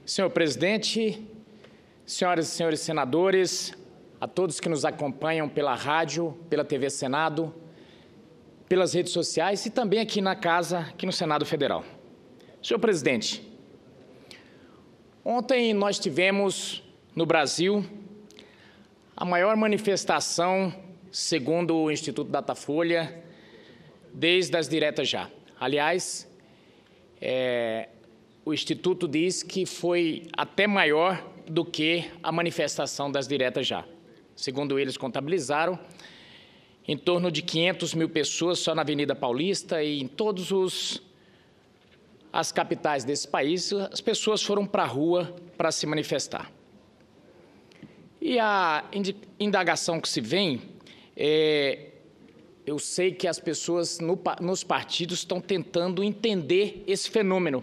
Senhor presidente, senhoras e senhores senadores, a todos que nos acompanham pela rádio, pela TV Senado, pelas redes sociais e também aqui na casa, aqui no Senado Federal. Senhor presidente, ontem nós tivemos no Brasil a maior manifestação, segundo o Instituto Datafolha, desde as diretas já. Aliás, o Instituto diz que foi até maior do que a manifestação das diretas já. Segundo eles contabilizaram, em torno de 500 mil pessoas só na Avenida Paulista e em todas as capitais desse país, as pessoas foram para a rua para se manifestar. E a indagação que se vem, eu sei que as pessoas nos partidos estão tentando entender esse fenômeno.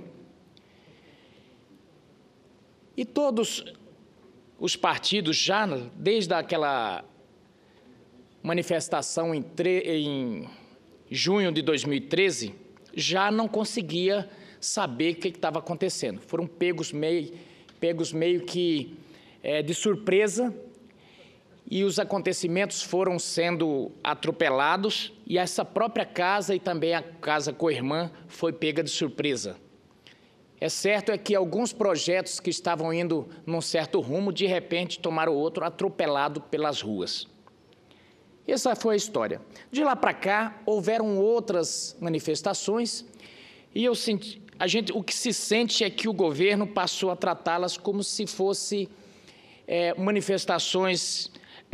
E todos os partidos, já desde aquela manifestação em junho de 2013, já não conseguia saber o que estava acontecendo. Foram pegos meio que de surpresa, e os acontecimentos foram sendo atropelados, e essa própria casa e também a casa co-irmã foi pega de surpresa. É certo que alguns projetos que estavam indo num certo rumo, de repente tomaram outro atropelado pelas ruas. Essa foi a história. De lá para cá, houveram outras manifestações, e o que se sente é que o governo passou a tratá-las como se fossem manifestações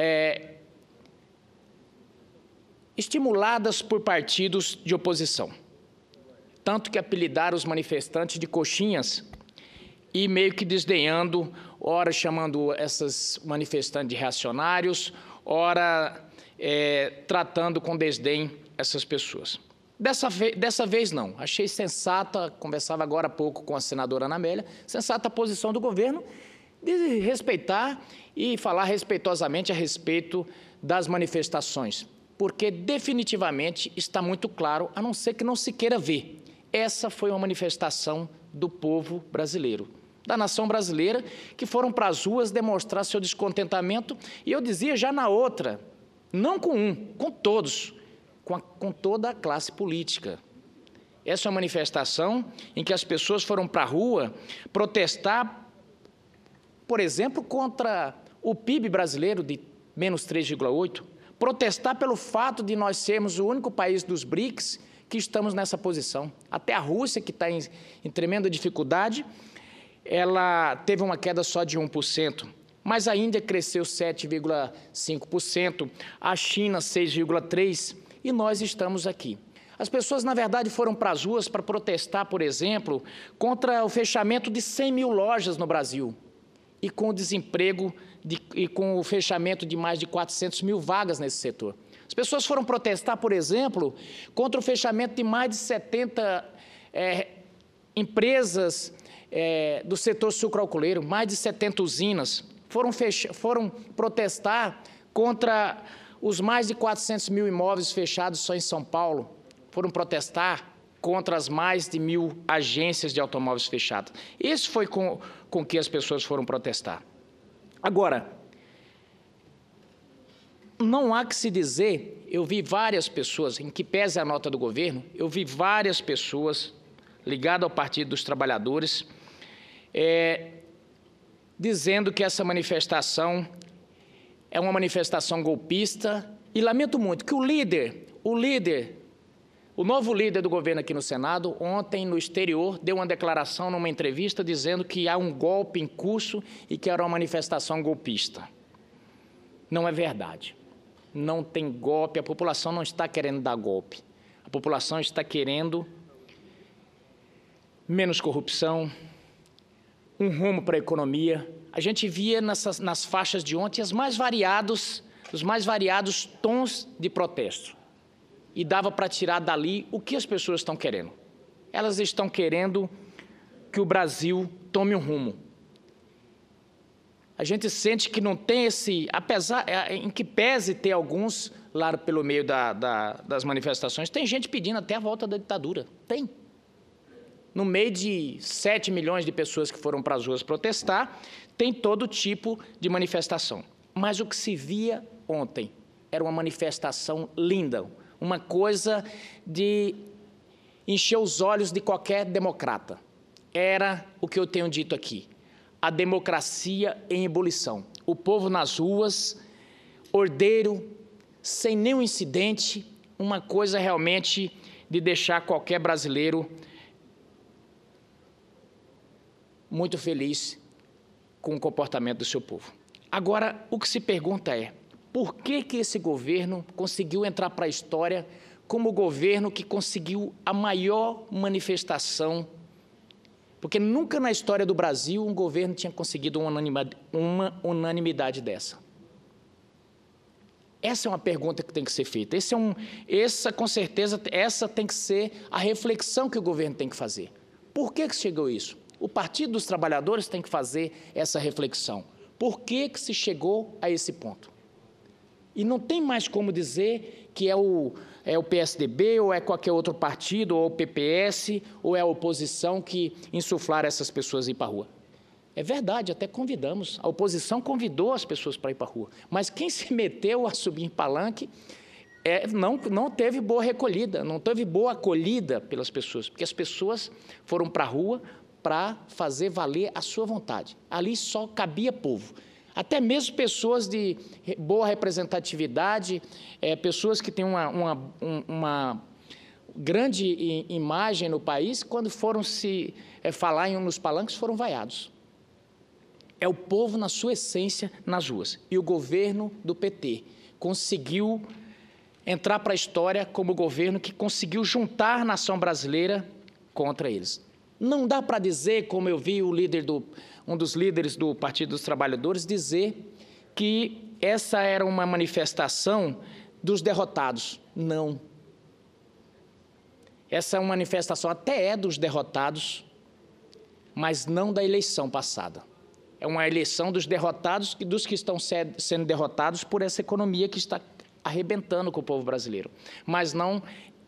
estimuladas por partidos de oposição. Tanto que apelidaram os manifestantes de coxinhas e meio que desdenhando, ora chamando essas manifestantes de reacionários, ora tratando com desdém essas pessoas. Dessa vez não. Achei sensata, conversava agora há pouco com a senadora Ana Amélia, sensata a posição do governo de respeitar e falar respeitosamente a respeito das manifestações, porque definitivamente está muito claro, a não ser que não se queira ver. Essa foi uma manifestação do povo brasileiro, da nação brasileira, que foram para as ruas demonstrar seu descontentamento, e eu dizia já na outra, não com todos, com toda a classe política. Essa é uma manifestação em que as pessoas foram para a rua protestar, por exemplo, contra o PIB brasileiro de menos 3,8%, protestar pelo fato de nós sermos o único país dos BRICS que estamos nessa posição. Até a Rússia, que está em tremenda dificuldade, ela teve uma queda só de 1%, mas a Índia cresceu 7,5%, a China 6,3%, e nós estamos aqui. As pessoas, na verdade, foram para as ruas para protestar, por exemplo, contra o fechamento de 100 mil lojas no Brasil, e com o desemprego e com o fechamento de mais de 400 mil vagas nesse setor. As pessoas foram protestar, por exemplo, contra o fechamento de mais de 70 empresas do setor sucroalcooleiro, mais de 70 usinas. Foram protestar contra os mais de 400 mil imóveis fechados só em São Paulo. Foram protestar contra as mais de 1.000 agências de automóveis fechadas. Isso foi com que as pessoas foram protestar. Agora, não há que se dizer, eu vi várias pessoas, em que pese a nota do governo, eu vi várias pessoas ligadas ao Partido dos Trabalhadores, dizendo que essa manifestação é uma manifestação golpista, e lamento muito que o novo líder do governo aqui no Senado, ontem no exterior, deu uma declaração numa entrevista dizendo que há um golpe em curso e que era uma manifestação golpista. Não é verdade. Não tem golpe, a população não está querendo dar golpe. A população está querendo menos corrupção, um rumo para a economia. A gente via nas faixas de ontem os mais variados tons de protesto. E dava para tirar dali o que as pessoas estão querendo. Elas estão querendo que o Brasil tome um rumo. A gente sente que não tem apesar em que pese ter alguns lá pelo meio das manifestações, tem gente pedindo até a volta da ditadura. Tem. no meio de 7 milhões de pessoas que foram para as ruas protestar, tem todo tipo de manifestação. Mas o que se via ontem era uma manifestação linda, uma coisa de encher os olhos de qualquer democrata. Era o que eu tenho dito aqui, a democracia em ebulição. O povo nas ruas, ordeiro, sem nenhum incidente, uma coisa realmente de deixar qualquer brasileiro muito feliz com o comportamento do seu povo. Agora, o que se pergunta é, por que esse governo conseguiu entrar para a história como o governo que conseguiu a maior manifestação? Porque nunca na história do Brasil um governo tinha conseguido uma unanimidade dessa. Essa é uma pergunta que tem que ser feita. Com certeza, essa tem que ser a reflexão que o governo tem que fazer. Por que chegou isso? O Partido dos Trabalhadores tem que fazer essa reflexão. Por que se chegou a esse ponto? E não tem mais como dizer que é o PSDB, ou é qualquer outro partido, ou o PPS, ou é a oposição que insuflaram essas pessoas a ir para a rua. É verdade, até convidamos. A oposição convidou as pessoas para ir para a rua. Mas quem se meteu a subir em palanque não teve boa recolhida, não teve boa acolhida pelas pessoas, porque as pessoas foram para a rua para fazer valer a sua vontade. Ali só cabia povo. Até mesmo pessoas de boa representatividade, pessoas que têm uma grande imagem no país, quando foram se falar nos palanques, foram vaiados. É o povo, na sua essência, nas ruas. E o governo do PT conseguiu entrar para a história como o governo que conseguiu juntar a nação brasileira contra eles. Não dá para dizer, como eu vi um dos líderes do Partido dos Trabalhadores dizer que essa era uma manifestação dos derrotados. Não. Essa é uma manifestação até dos derrotados, mas não da eleição passada. É uma eleição dos derrotados e dos que estão sendo derrotados por essa economia que está arrebentando com o povo brasileiro. Mas não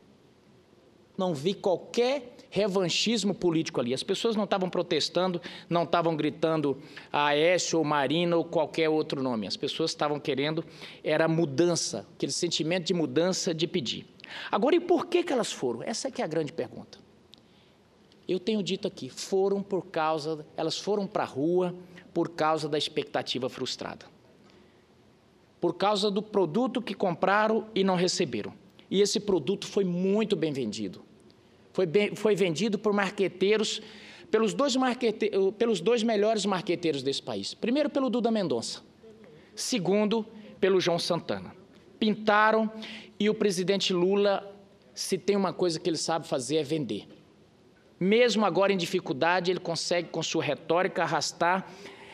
vi qualquer revanchismo político ali. As pessoas não estavam protestando, não estavam gritando Aécio ou Marina ou qualquer outro nome. As pessoas estavam querendo, era mudança, aquele sentimento de mudança, de pedir. Agora, e por que elas foram? Essa é que é a grande pergunta. Eu tenho dito aqui, elas foram para a rua por causa da expectativa frustrada. Por causa do produto que compraram e não receberam. E esse produto foi muito bem vendido. Foi vendido por marqueteiros, pelos dois melhores marqueteiros desse país. Primeiro, pelo Duda Mendonça. Segundo, pelo João Santana. Pintaram, e o presidente Lula, se tem uma coisa que ele sabe fazer, é vender. Mesmo agora em dificuldade, ele consegue, com sua retórica, arrastar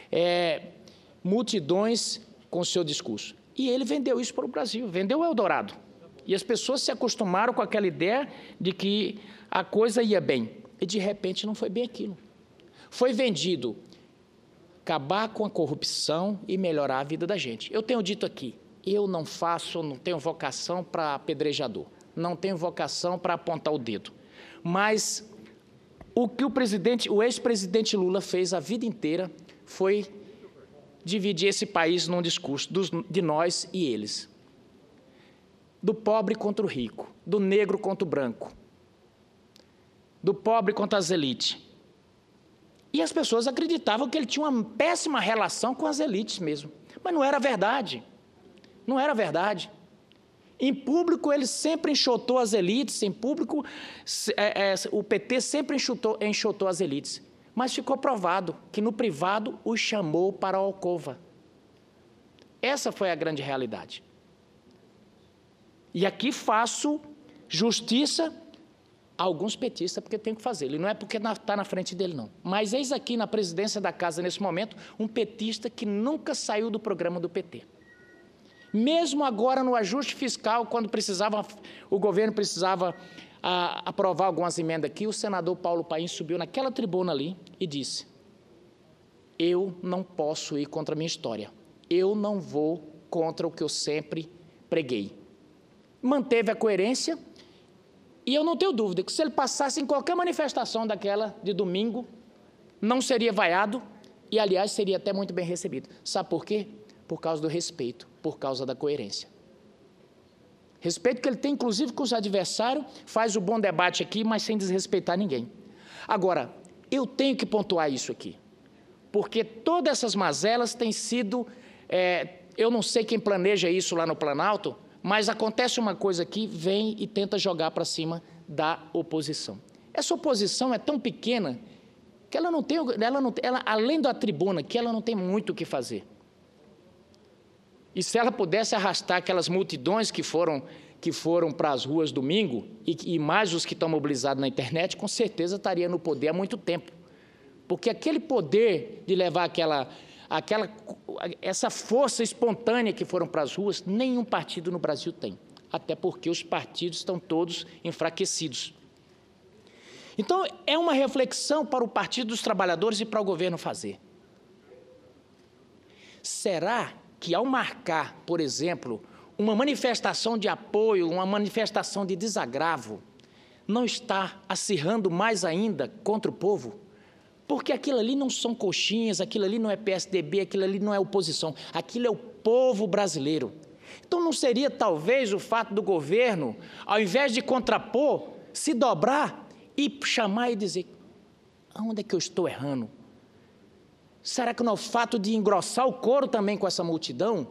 multidões com o seu discurso. E ele vendeu isso para o Brasil, vendeu o Eldorado. E as pessoas se acostumaram com aquela ideia de que a coisa ia bem. E, de repente, não foi bem aquilo. Foi vendido acabar com a corrupção e melhorar a vida da gente. Eu tenho dito aqui, eu não tenho vocação para apedrejador, não tenho vocação para apontar o dedo. Mas o que o ex-presidente Lula fez a vida inteira foi dividir esse país num discurso de nós e eles. Do pobre contra o rico, do negro contra o branco, do pobre contra as elites. E as pessoas acreditavam que ele tinha uma péssima relação com as elites mesmo. Mas não era verdade. Não era verdade. Em público, ele sempre enxotou as elites, em público, o PT sempre enxotou as elites. Mas ficou provado que, no privado, os chamou para a alcova. Essa foi a grande realidade. E aqui faço justiça a alguns petistas, porque tenho que fazer. Ele não é porque está na frente dele, não. Mas eis aqui na presidência da casa, nesse momento, um petista que nunca saiu do programa do PT. Mesmo agora no ajuste fiscal, quando o governo precisava aprovar algumas emendas aqui, o senador Paulo Paim subiu naquela tribuna ali e disse: eu não posso ir contra a minha história. Eu não vou contra o que eu sempre preguei. Manteve a coerência E eu não tenho dúvida que se ele passasse em qualquer manifestação daquela de domingo, não seria vaiado e, aliás, seria até muito bem recebido. Sabe por quê? Por causa do respeito, por causa da coerência. Respeito que ele tem, inclusive, com os adversários, faz o bom debate aqui, mas sem desrespeitar ninguém. Agora, eu tenho que pontuar isso aqui, porque todas essas mazelas têm sido... eu não sei quem planeja isso lá no Planalto, mas acontece uma coisa aqui, vem e tenta jogar para cima da oposição. Essa oposição é tão pequena que ela não tem, além da tribuna, que ela não tem muito o que fazer. E se ela pudesse arrastar aquelas multidões que foram para as ruas domingo, e mais os que estão mobilizados na internet, com certeza estaria no poder há muito tempo. Porque aquele poder de levar essa força espontânea que foram para as ruas, nenhum partido no Brasil tem. Até porque os partidos estão todos enfraquecidos. Então, é uma reflexão para o Partido dos Trabalhadores e para o governo fazer. Será que, ao marcar, por exemplo, uma manifestação de apoio, uma manifestação de desagravo, não está acirrando mais ainda contra o povo? Porque aquilo ali não são coxinhas, aquilo ali não é PSDB, aquilo ali não é oposição, aquilo é o povo brasileiro. Então, não seria, talvez, o fato do governo, ao invés de contrapor, se dobrar e chamar e dizer, aonde é que eu estou errando? Será que não é o fato de engrossar o coro também com essa multidão?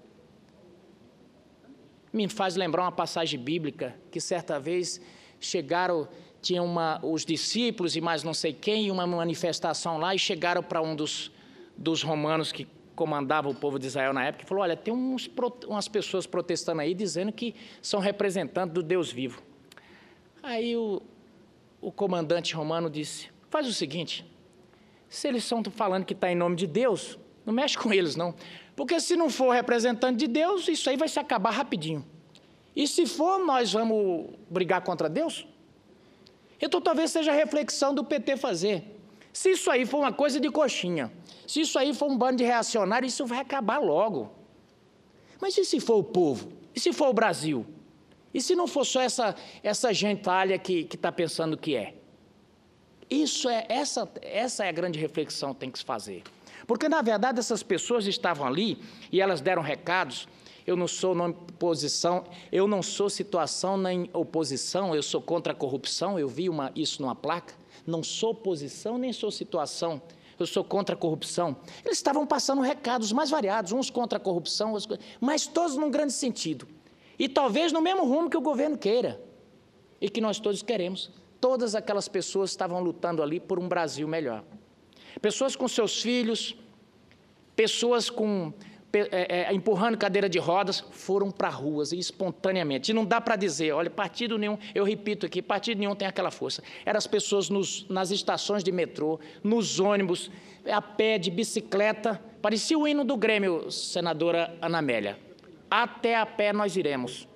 Me faz lembrar uma passagem bíblica, que certa vez chegaram, tinham os discípulos e mais não sei quem, uma manifestação lá, e chegaram para um dos romanos que comandava o povo de Israel na época, e falou, olha, tem umas pessoas protestando aí, dizendo que são representantes do Deus vivo. Aí o comandante romano disse, faz o seguinte, se eles estão falando que está em nome de Deus, não mexe com eles, não. Porque se não for representante de Deus, isso aí vai se acabar rapidinho. E se for, nós vamos brigar contra Deus? Então, talvez seja a reflexão do PT fazer. Se isso aí for uma coisa de coxinha, se isso aí for um bando de reacionários, isso vai acabar logo. Mas e se for o povo? E se for o Brasil? E se não for só essa gentalha que está pensando que é? Essa é a grande reflexão que tem que se fazer. Porque, na verdade, essas pessoas estavam ali e elas deram recados. Eu não sou oposição, eu não sou situação nem oposição, eu sou contra a corrupção, eu vi isso numa placa. Não sou oposição nem sou situação, eu sou contra a corrupção. Eles estavam passando recados mais variados, uns contra a corrupção, mas todos num grande sentido. E talvez no mesmo rumo que o governo queira e que nós todos queremos. Todas aquelas pessoas estavam lutando ali por um Brasil melhor. Pessoas com seus filhos, pessoas empurrando cadeira de rodas, foram para ruas e espontaneamente. E não dá para dizer, olha, partido nenhum, eu repito aqui, partido nenhum tem aquela força. Eram as pessoas nas estações de metrô, nos ônibus, a pé, de bicicleta, parecia o hino do Grêmio, senadora Ana Amélia. Até a pé nós iremos.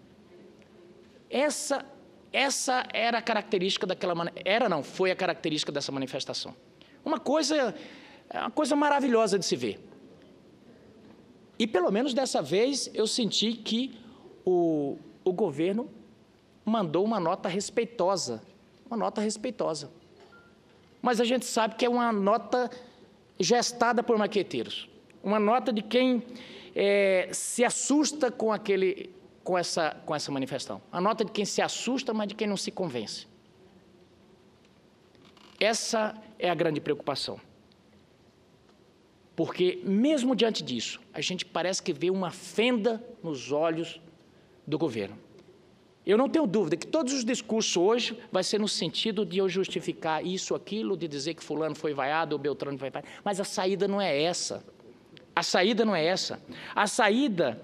Essa era a característica foi a característica dessa manifestação. Uma coisa maravilhosa de se ver. E, pelo menos dessa vez, eu senti que o governo mandou uma nota respeitosa. Mas a gente sabe que é uma nota gestada por maqueteiros. Uma nota de quem se assusta com essa manifestação. A nota de quem se assusta, mas de quem não se convence. Essa é a grande preocupação. Porque, mesmo diante disso, a gente parece que vê uma fenda nos olhos do governo. Eu não tenho dúvida que todos os discursos hoje vai ser no sentido de eu justificar isso, aquilo, de dizer que fulano foi vaiado ou Beltrano foi vaiado, mas a saída não é essa. A saída não é essa. A saída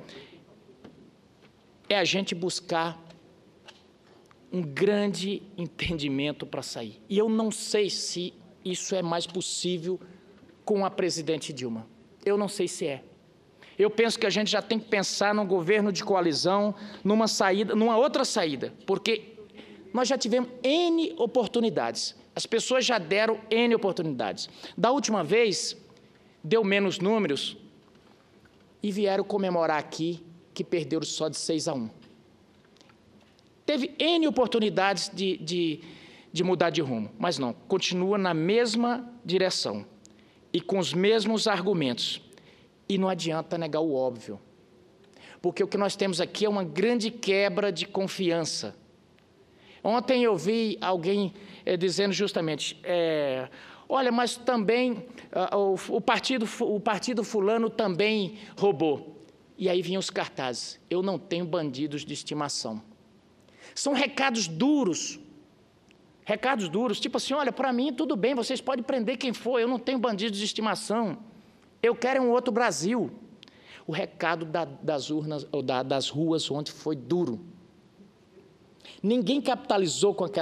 é a gente buscar um grande entendimento para sair. E eu não sei se isso é mais possível com a presidente Dilma. Eu não sei se é. Eu penso que a gente já tem que pensar num governo de coalizão, numa outra saída, porque nós já tivemos N oportunidades. As pessoas já deram N oportunidades. Da última vez, deu menos números e vieram comemorar aqui que perderam só de 6-1. teve N oportunidades de mudar de rumo, mas não, continua na mesma direção e com os mesmos argumentos. E não adianta negar o óbvio, porque o que nós temos aqui é uma grande quebra de confiança. Ontem eu vi alguém dizendo justamente, olha, mas também o partido fulano também roubou. E aí vinham os cartazes, eu não tenho bandidos de estimação. São recados duros, tipo assim, olha, para mim tudo bem, vocês podem prender quem for, eu não tenho bandidos de estimação, eu quero um outro Brasil. O recado das urnas, ou das ruas ontem foi duro. Ninguém capitalizou com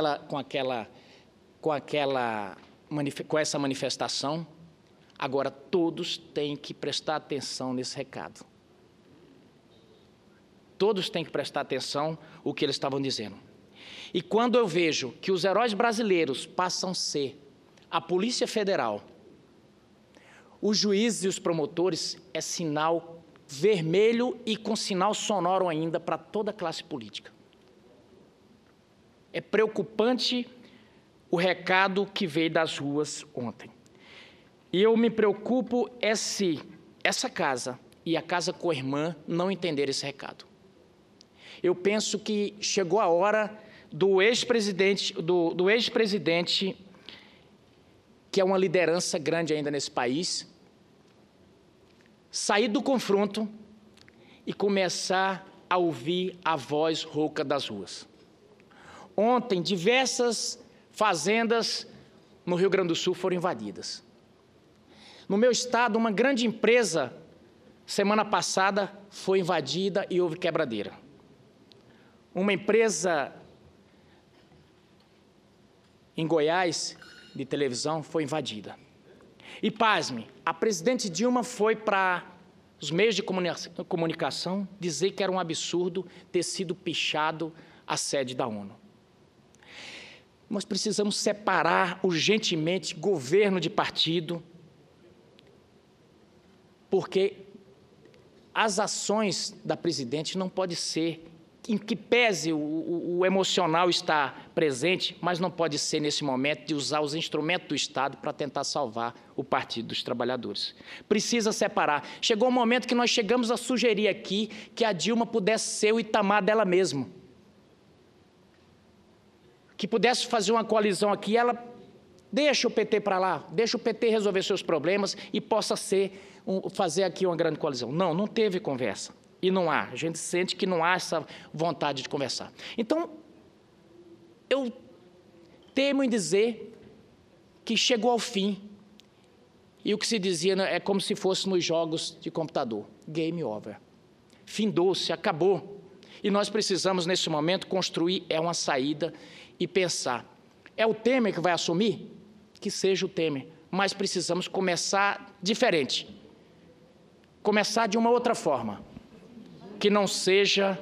essa manifestação. Agora, todos têm que prestar atenção nesse recado. Todos têm que prestar atenção no que eles estavam dizendo. E quando eu vejo que os heróis brasileiros passam a ser a Polícia Federal, os juízes e os promotores, é sinal vermelho e com sinal sonoro ainda para toda a classe política. É preocupante o recado que veio das ruas ontem. E eu me preocupo se essa casa e a Casa Coirmã não entenderem esse recado. Eu penso que chegou a hora do ex-presidente, que é uma liderança grande ainda nesse país, sair do confronto e começar a ouvir a voz rouca das ruas. Ontem, diversas fazendas no Rio Grande do Sul foram invadidas. No meu estado, uma grande empresa, semana passada, foi invadida e houve quebradeira. Uma empresa em Goiás, de televisão, foi invadida. E, pasme, a presidente Dilma foi para os meios de comunicação dizer que era um absurdo ter sido pichado a sede da ONU. Nós precisamos separar urgentemente governo de partido, porque as ações da presidente não podem ser, em que pese o emocional estar presente, mas não pode ser nesse momento de usar os instrumentos do Estado para tentar salvar o Partido dos Trabalhadores. Precisa separar. Chegou um momento que nós chegamos a sugerir aqui que a Dilma pudesse ser o Itamar dela mesma. Que pudesse fazer uma coalizão aqui, ela deixa o PT para lá, deixa o PT resolver seus problemas e possa fazer aqui uma grande coalizão. Não, não teve conversa. E não há. A gente sente que não há essa vontade de conversar. Então, eu temo em dizer que chegou ao fim. E o que se dizia é como se fosse nos jogos de computador. Game over. Findou-se, acabou. E nós precisamos, nesse momento, construir uma saída e pensar. É o Temer que vai assumir? Que seja o Temer. Mas precisamos começar diferente. Começar de uma outra forma. Que não seja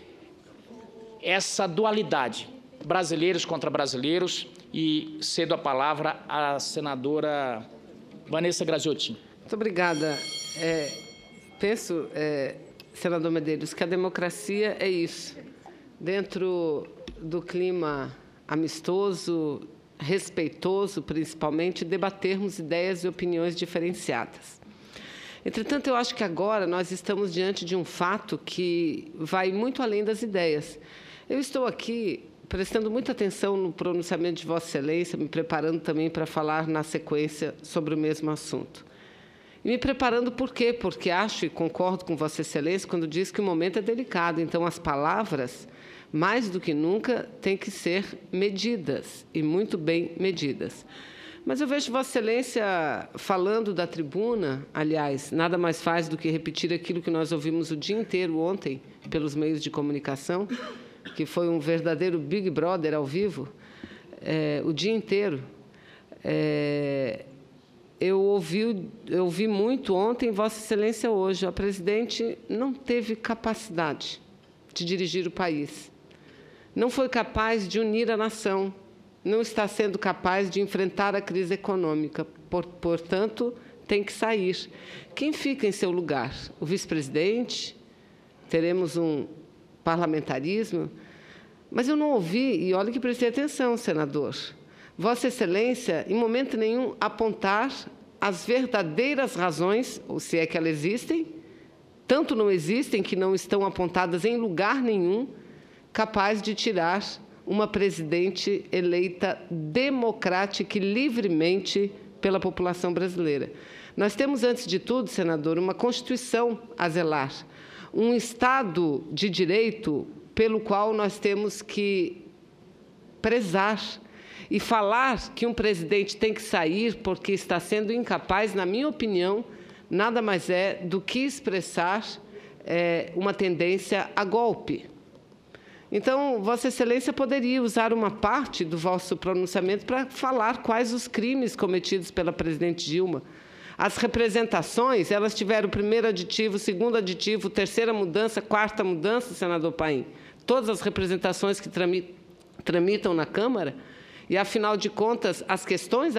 essa dualidade, brasileiros contra brasileiros, e cedo a palavra à senadora Vanessa Graziotin. Muito obrigada. Penso, senador Medeiros, que a democracia é isso. Dentro do clima amistoso, respeitoso, principalmente, debatermos ideias e opiniões diferenciadas. Entretanto, eu acho que agora nós estamos diante de um fato que vai muito além das ideias. Eu estou aqui prestando muita atenção no pronunciamento de Vossa Excelência, me preparando também para falar na sequência sobre o mesmo assunto. E me preparando por quê? Porque acho e concordo com Vossa Excelência quando diz que o momento é delicado. Então, as palavras, mais do que nunca, têm que ser medidas, e muito bem medidas. Mas eu vejo Vossa Excelência falando da tribuna, aliás, nada mais faz do que repetir aquilo que nós ouvimos o dia inteiro ontem pelos meios de comunicação, que foi um verdadeiro Big Brother ao vivo, o dia inteiro. Eu ouvi muito ontem, Vossa Excelência hoje. A presidente não teve capacidade de dirigir o país. Não foi capaz de unir a nação. Não está sendo capaz de enfrentar a crise econômica. Portanto, tem que sair. Quem fica em seu lugar? O vice-presidente? Teremos um parlamentarismo? Mas eu não ouvi, e olha que prestei atenção, senador, Vossa Excelência, em momento nenhum, apontar as verdadeiras razões, ou se é que elas existem, tanto não existem que não estão apontadas em lugar nenhum, capaz de tirar uma presidente eleita democrática e livremente pela população brasileira. Nós temos, antes de tudo, senador, uma Constituição a zelar, um Estado de Direito pelo qual nós temos que prezar. E falar que um presidente tem que sair porque está sendo incapaz, na minha opinião, nada mais é do que expressar uma tendência a golpe. Então, Vossa Excelência poderia usar uma parte do vosso pronunciamento para falar quais os crimes cometidos pela presidente Dilma. As representações, elas tiveram o primeiro aditivo, segundo aditivo, terceira mudança, quarta mudança, senador Paim. Todas as representações que tramitam na Câmara. E, afinal de contas, as questões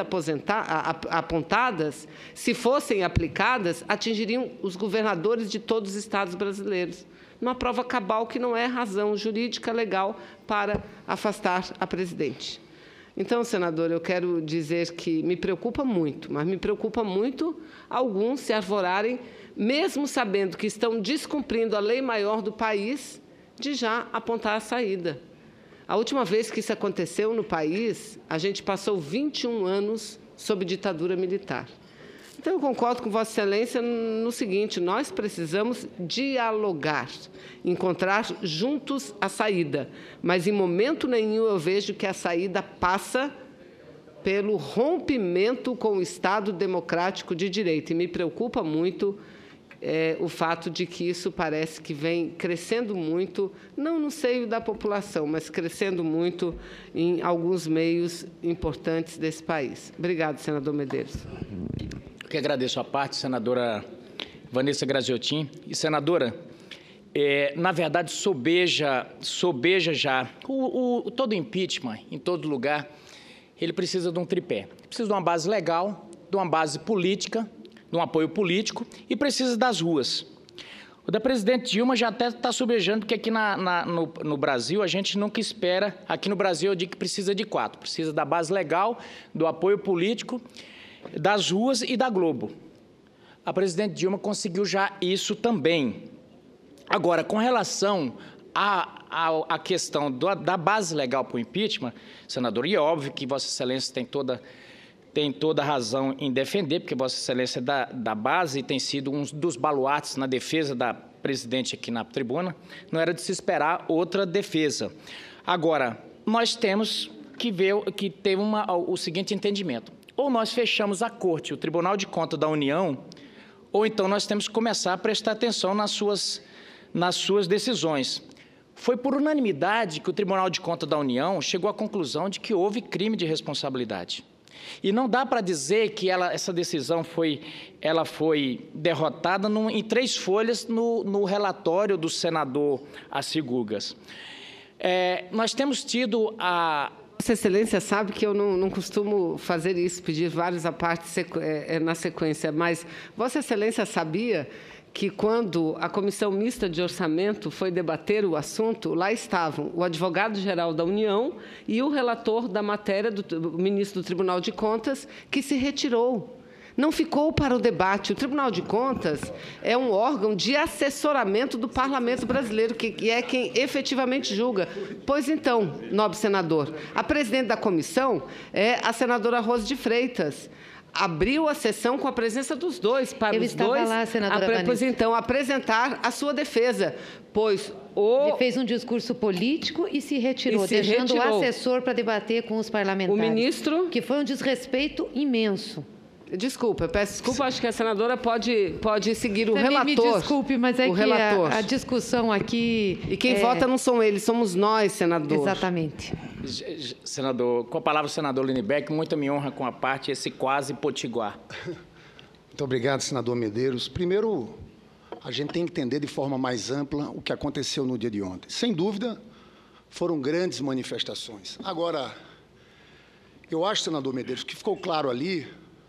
apontadas, se fossem aplicadas, atingiriam os governadores de todos os estados brasileiros. Uma prova cabal que não é razão jurídica legal para afastar a presidente. Então, senador, eu quero dizer que me preocupa muito, mas me preocupa muito alguns se arvorarem, mesmo sabendo que estão descumprindo a lei maior do país, de já apontar a saída. A última vez que isso aconteceu no país, a gente passou 21 anos sob ditadura militar. Então, eu concordo com Vossa Excelência no seguinte: nós precisamos dialogar, encontrar juntos a saída, mas, em momento nenhum, eu vejo que a saída passa pelo rompimento com o Estado democrático de direito. E me preocupa muito o fato de que isso parece que vem crescendo muito, não no seio da população, mas crescendo muito em alguns meios importantes desse país. Obrigado, senador Medeiros. Eu que agradeço a parte, senadora Vanessa Graziotin. E, senadora, na verdade, sobeja já. Todo impeachment, em todo lugar, ele precisa de um tripé. Precisa de uma base legal, de uma base política, de um apoio político e precisa das ruas. O da presidente Dilma já até está sobejando, porque aqui no Brasil a gente nunca espera. Aqui no Brasil eu digo que precisa de 4. Precisa da base legal, do apoio político, das ruas e da Globo. A presidente Dilma conseguiu já isso também. Agora, com relação à questão da base legal para o impeachment, senador, e é óbvio que Vossa Excelência tem toda razão em defender, porque Vossa Excelência da base tem sido um dos baluartes na defesa da presidente aqui na tribuna, não era de se esperar outra defesa. Agora, nós temos que ver que ter o seguinte entendimento: ou nós fechamos a Corte, o Tribunal de Contas da União, ou então nós temos que começar a prestar atenção nas suas decisões. Foi por unanimidade que o Tribunal de Contas da União chegou à conclusão de que houve crime de responsabilidade. E não dá para dizer que essa decisão foi derrotada em 3 folhas no relatório do senador Assi Gugas. Nós temos tido Vossa Excelência sabe que eu não costumo fazer isso, pedir vários à parte na sequência, mas Vossa Excelência sabia que, quando a Comissão Mista de Orçamento foi debater o assunto, lá estavam o advogado-geral da União e o relator da matéria, do ministro do Tribunal de Contas, que se retirou. Não ficou para o debate. O Tribunal de Contas é um órgão de assessoramento do Parlamento brasileiro, que é quem efetivamente julga. Pois então, nobre senador, a presidente da comissão é a senadora Rose de Freitas. Abriu a sessão com a presença dos dois, para os dois, lá, senadora pois então, apresentar a sua defesa, pois Ele fez um discurso político e se retirou, deixando o assessor para debater com os parlamentares. O ministro... Que foi um desrespeito imenso. Desculpa, peço desculpa, acho que a senadora pode seguir o relator. Me desculpe, mas é que a discussão aqui... E quem vota não são eles, somos nós, senador. Exatamente. Senador, com a palavra, senador Lindbergh, muita me honra com a parte esse quase potiguar. Muito obrigado, senador Medeiros. Primeiro, a gente tem que entender de forma mais ampla o que aconteceu no dia de ontem. Sem dúvida, foram grandes manifestações. Agora, eu acho, senador Medeiros, que ficou claro ali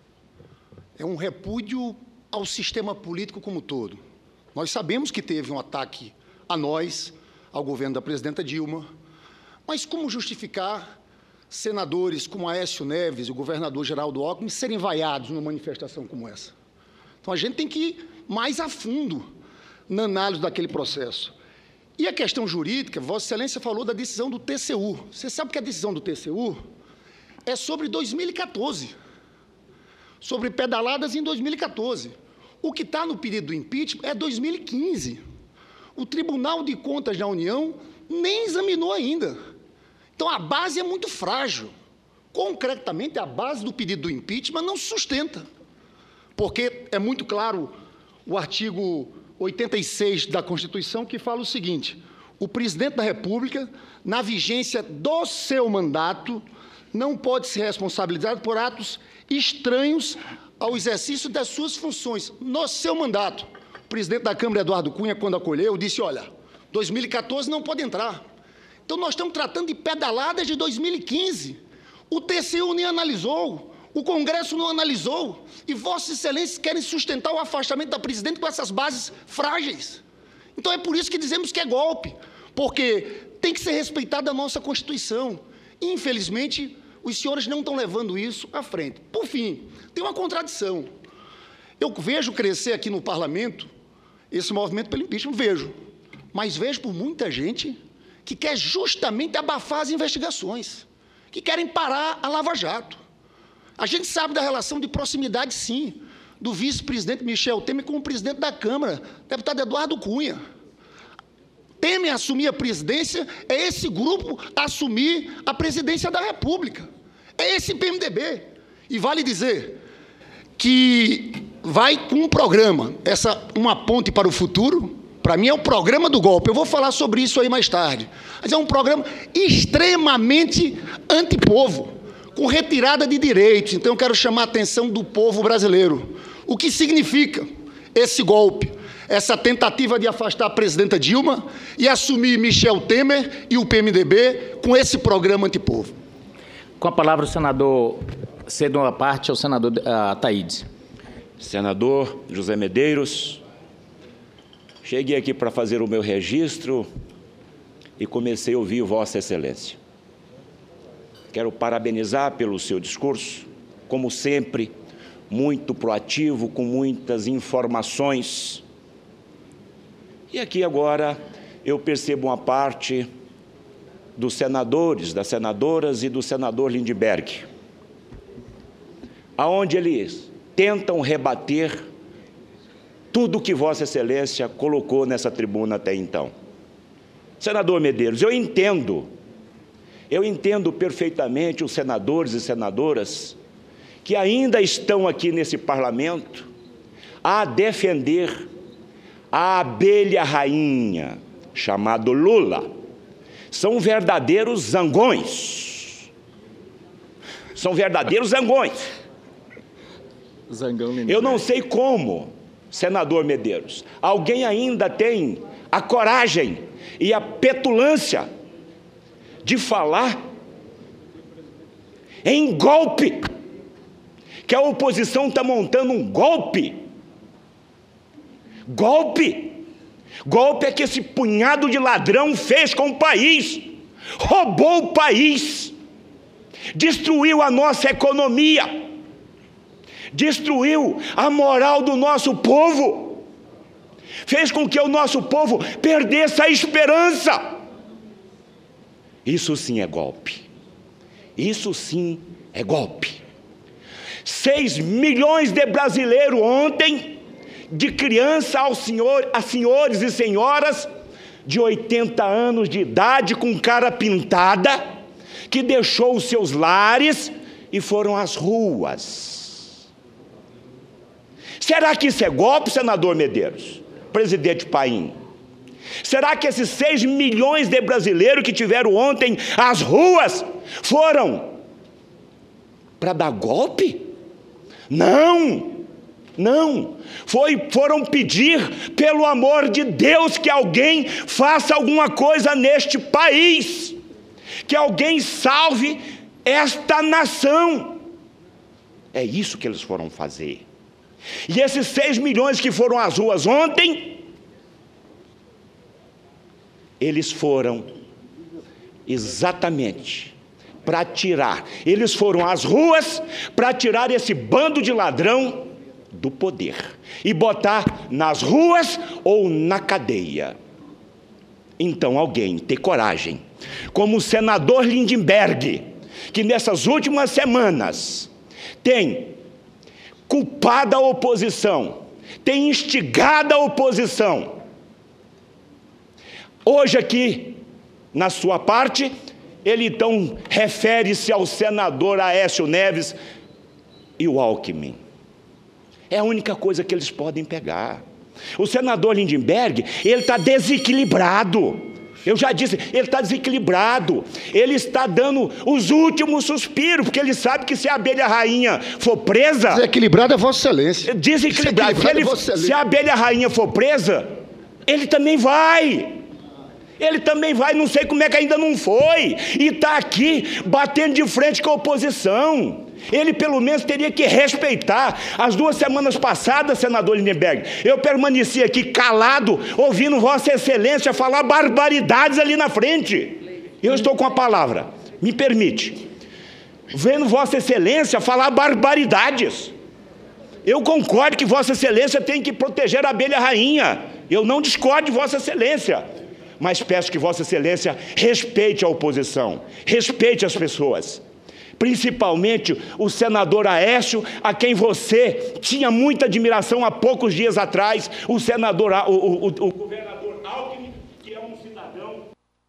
é um repúdio ao sistema político como um todo. Nós sabemos que teve um ataque a nós, ao governo da presidenta Dilma, Mas como justificar senadores como Aécio Neves e o governador Geraldo Alckmin serem vaiados numa manifestação como essa? Então, a gente tem que ir mais a fundo na análise daquele processo. E a questão jurídica, Vossa Excelência falou da decisão do TCU. Você sabe que a decisão do TCU é sobre 2014, sobre pedaladas em 2014. O que está no pedido do impeachment é 2015. O Tribunal de Contas da União nem examinou ainda. Então, a base é muito frágil. Concretamente, a base do pedido do impeachment não se sustenta, porque é muito claro o artigo 86 da Constituição, que fala o seguinte: o presidente da República, na vigência do seu mandato, não pode ser responsabilizado por atos estranhos ao exercício das suas funções no seu mandato. O presidente da Câmara, Eduardo Cunha, quando acolheu, disse: olha, 2014 não pode entrar. Então, nós estamos tratando de pedaladas de 2015. O TCU nem analisou, o Congresso não analisou, e Vossas Excelências querem sustentar o afastamento da presidente com essas bases frágeis. Então, é por isso que dizemos que é golpe, porque tem que ser respeitada a nossa Constituição. Infelizmente, os senhores não estão levando isso à frente. Por fim, tem uma contradição. Eu vejo crescer aqui no Parlamento esse movimento pelo impeachment, vejo, mas vejo por muita gente que quer justamente abafar as investigações, que querem parar a Lava Jato. A gente sabe da relação de proximidade, sim, do vice-presidente Michel Temer com o presidente da Câmara, deputado Eduardo Cunha. Temer assumir a presidência, é esse grupo assumir a presidência da República. É esse PMDB. E vale dizer que vai com um programa, uma ponte para o futuro. Para mim é o programa do golpe, eu vou falar sobre isso aí mais tarde. Mas é um programa extremamente antipovo, com retirada de direitos. Então, eu quero chamar a atenção do povo brasileiro. O que significa esse golpe? Essa tentativa de afastar a presidenta Dilma e assumir Michel Temer e o PMDB com esse programa antipovo. Com a palavra, o senador, cedo a parte ao senador Ataídes. Senador José Medeiros, cheguei aqui para fazer o meu registro e comecei a ouvir Vossa Excelência. Quero parabenizar pelo seu discurso, como sempre, muito proativo, com muitas informações. E aqui agora eu percebo uma parte dos senadores, das senadoras e do senador Lindbergh, aonde eles tentam rebater tudo o que Vossa Excelência colocou nessa tribuna até então. Senador Medeiros, eu entendo perfeitamente os senadores e senadoras que ainda estão aqui nesse parlamento a defender a abelha rainha, chamado Lula. São verdadeiros zangões. São verdadeiros zangões. Eu não sei como, senador Medeiros, alguém ainda tem a coragem e a petulância de falar em golpe, que a oposição está montando um golpe. Golpe é que esse punhado de ladrão fez com o país, roubou o país, destruiu a nossa economia, destruiu a moral do nosso povo, fez com que o nosso povo perdesse a esperança. Isso sim é golpe. Isso sim é golpe. 6 milhões de brasileiros ontem, de criança a senhores e senhoras de 80 anos de idade, com cara pintada, que deixou os seus lares e foram às ruas. Será que isso é golpe, senador Medeiros? Presidente Paim? Será que esses 6 milhões de brasileiros que tiveram ontem às ruas foram para dar golpe? Não. Foram pedir, pelo amor de Deus, que alguém faça alguma coisa neste país, que alguém salve esta nação. É isso que eles foram fazer. E esses 6 milhões que foram às ruas ontem, eles foram exatamente para tirar. Eles foram às ruas para tirar esse bando de ladrão do poder e botar nas ruas ou na cadeia. Então alguém ter coragem, como o senador Lindbergh, que nessas últimas semanas tem culpado a oposição, tem instigado a oposição. Hoje aqui, na sua parte, ele então refere-se ao senador Aécio Neves e o Alckmin. É a única coisa que eles podem pegar. O senador Lindbergh, ele está desequilibrado. Eu já disse, ele está desequilibrado. Ele está dando os últimos suspiros, porque ele sabe que se a abelha rainha for presa... Desequilibrado é Vossa Excelência. Desequilibrado. Se a abelha rainha for presa, ele também vai. Ele também vai, não sei como é que ainda não foi. E está aqui, batendo de frente com a oposição. Ele, pelo menos, teria que respeitar. As 2 semanas passadas, senador Lindbergh, eu permaneci aqui calado, ouvindo Vossa Excelência falar barbaridades ali na frente. Eu estou com a palavra, me permite. Vendo Vossa Excelência falar barbaridades. Eu concordo que Vossa Excelência tem que proteger a abelha rainha. Eu não discordo de Vossa Excelência. Mas peço que Vossa Excelência respeite a oposição, respeite as pessoas. Principalmente o senador Aécio, a quem você tinha muita admiração há poucos dias atrás, o governador Alckmin, que é um cidadão.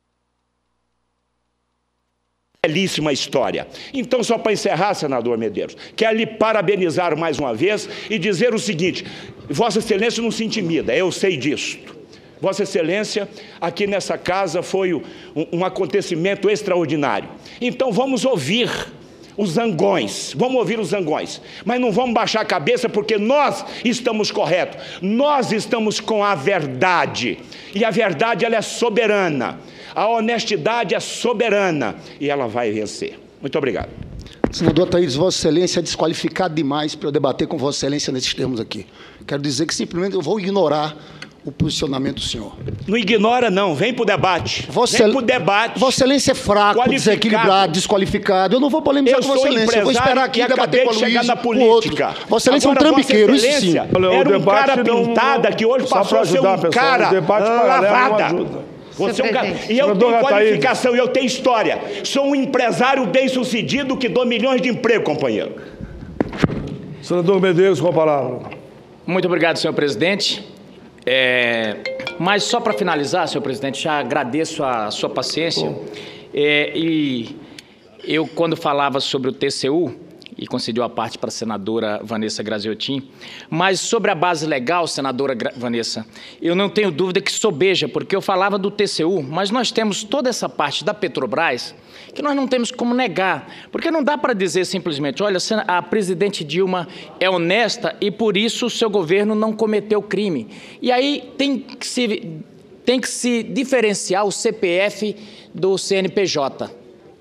Belíssima história. Então, só para encerrar, senador Medeiros, quero lhe parabenizar mais uma vez e dizer o seguinte: Vossa Excelência não se intimida, eu sei disso. Vossa Excelência, aqui nessa casa foi um acontecimento extraordinário. Então vamos ouvir os zangões, mas não vamos baixar a cabeça, porque nós estamos corretos, nós estamos com a verdade, e a verdade ela é soberana, a honestidade é soberana, e ela vai vencer. Muito obrigado. Senador Ataídes, Vossa Excelência é desqualificado demais para eu debater com Vossa Excelência nesses termos aqui. Quero dizer que simplesmente eu vou ignorar o posicionamento do senhor. Não ignora, não. Vem para o debate. Vem para o debate. Vossa Excelência é fraco, desequilibrado, desqualificado. Eu não vou polemizar com Vossa Excelência. Eu vou esperar aqui debater com o Luiz, com o outro. Vossa Excelência é um trambiqueiro, isso sim. Era um cara pintada que hoje passou a ser um cara lavada. Você é um cara... E eu tenho qualificação, eu tenho história. Sou um empresário bem-sucedido que dou milhões de emprego, companheiro. Senador Medeiros, com a palavra. Muito obrigado, senhor presidente. Mas só para finalizar, senhor presidente, já agradeço a sua paciência. E eu, quando falava sobre o TCU, e concedeu a parte para a senadora Vanessa Graziotin, mas sobre a base legal, senadora Vanessa, eu não tenho dúvida que sobeja, porque eu falava do TCU, mas nós temos toda essa parte da Petrobras que nós não temos como negar, porque não dá para dizer simplesmente, olha, a presidente Dilma é honesta e por isso o seu governo não cometeu crime. E aí tem que se diferenciar o CPF do CNPJ.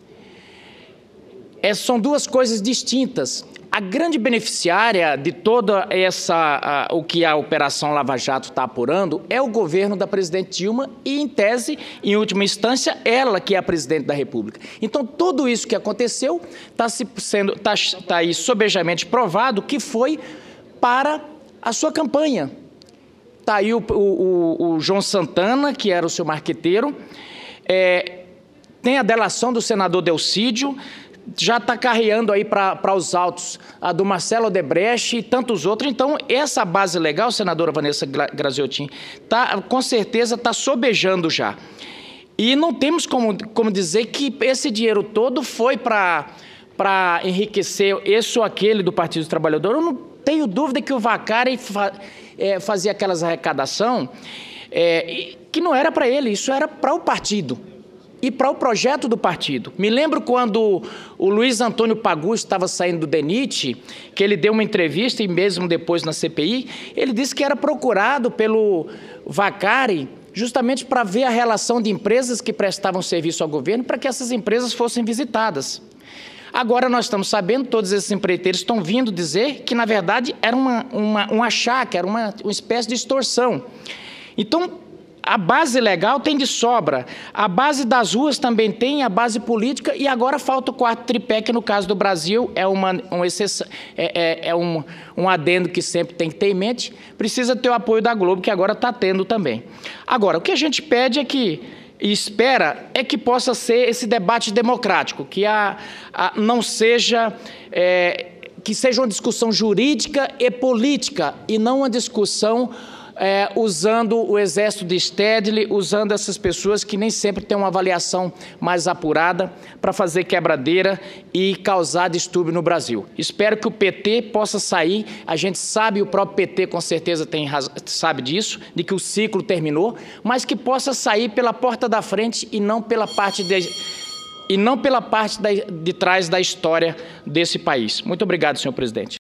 São 2 coisas distintas. A grande beneficiária de toda o que a Operação Lava Jato está apurando é o governo da presidente Dilma e, em tese, em última instância, ela que é a presidente da República. Então, tudo isso que aconteceu está aí sobejamente provado que foi para a sua campanha. Está aí o João Santana, que era o seu marqueteiro, tem a delação do senador Delcídio, já está carreando aí para os autos a do Marcelo Odebrecht e tantos outros. Então, essa base legal, senadora Vanessa Graziotin, com certeza está sobejando já. E não temos como dizer que esse dinheiro todo foi para enriquecer esse ou aquele do Partido Trabalhador. Eu não tenho dúvida que o Vaccari fazia aquelas arrecadação que não era para ele, isso era para o partido e para o projeto do partido. Me lembro quando o Luiz Antônio Pagu estava saindo do DENIT, que ele deu uma entrevista e mesmo depois na CPI, ele disse que era procurado pelo Vaccari justamente para ver a relação de empresas que prestavam serviço ao governo, para que essas empresas fossem visitadas. Agora nós estamos sabendo, todos esses empreiteiros estão vindo dizer que, na verdade, era um achaque, era uma espécie de extorsão. Então, a base legal tem de sobra, a base das ruas também tem, a base política, e agora falta o quarto tripé, que no caso do Brasil é um adendo que sempre tem que ter em mente, precisa ter o apoio da Globo, que agora está tendo também. Agora, o que a gente pede é que, e espera, é que possa ser esse debate democrático, que não seja... que seja uma discussão jurídica e política, e não uma discussão usando o exército de Stedley, usando essas pessoas que nem sempre têm uma avaliação mais apurada para fazer quebradeira e causar distúrbio no Brasil. Espero que o PT possa sair, a gente sabe, o próprio PT com certeza sabe disso, de que o ciclo terminou, mas que possa sair pela porta da frente e não pela parte de trás da história desse país. Muito obrigado, senhor presidente.